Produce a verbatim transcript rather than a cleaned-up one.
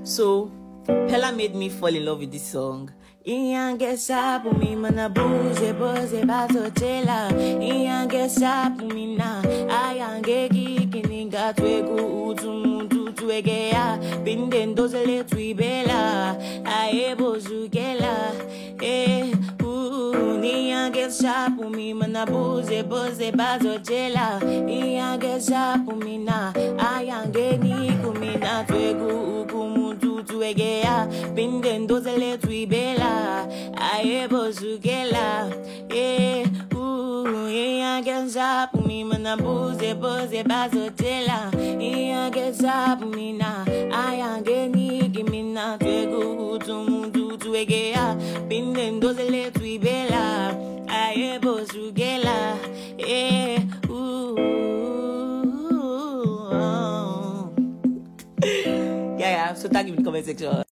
So Pella made me fall in love with this song. Iyange sapu mi mana buze boze bazotela. Iyange sapu mi na ayange kikininga twegu utumuntu twegea. Bindendo zele twibela aebo zugela. Eh uh Iyange sapu mi mana buze boze bazotela. Iyange sapu mi na ayange nikumina twegu ukumuntu twegea. Bindendo zele twibela aebo zugela. Eh uh Iyange sapu mi mana buze boze bazotela. Iyange sapu mi na ayange nikimina twegu utumuntu twegea. Bindendo zele twibela aebo zugela. Eh uh yeah, yeah. So tag in the comment section.